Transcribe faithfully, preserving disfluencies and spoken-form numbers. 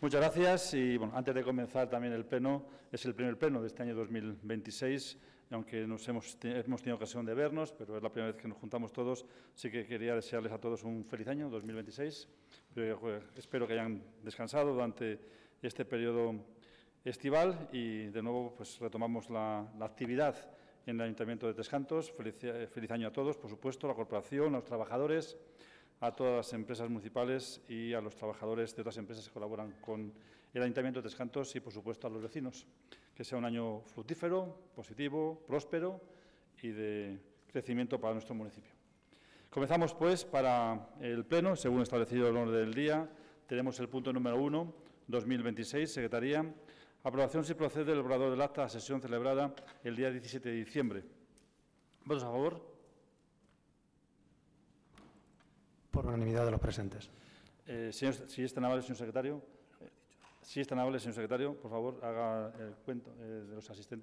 Muchas gracias. Y bueno, antes de comenzar también el pleno, es el primer pleno de este año dos mil veintiséis, aunque nos hemos, hemos tenido ocasión de vernos, pero es la primera vez que nos juntamos todos. Sí que quería desearles a todos un feliz año dos mil veintiséis. Pero, pues, espero que hayan descansado durante este periodo estival y, de nuevo, pues retomamos la, la actividad en el Ayuntamiento de Tres Cantos. Feliz, feliz año a todos, por supuesto, a la corporación, a los trabajadores, a todas las empresas municipales y a los trabajadores de otras empresas que colaboran con el Ayuntamiento de Tres Cantos y, por supuesto, a los vecinos. Que sea un año fructífero, positivo, próspero y de crecimiento para nuestro municipio. Comenzamos, pues, para el pleno, según establecido el orden del día. Tenemos el punto número uno, dos mil veintiséis, Secretaría. Aprobación si procede del borrador del acta de sesión celebrada el día diecisiete de diciembre. ¿Votos a favor? Por unanimidad de los presentes. Eh, señor, si es tan amable, señor secretario. Eh, si es tan amable, señor secretario, por favor, haga el cuento eh, de los asistentes.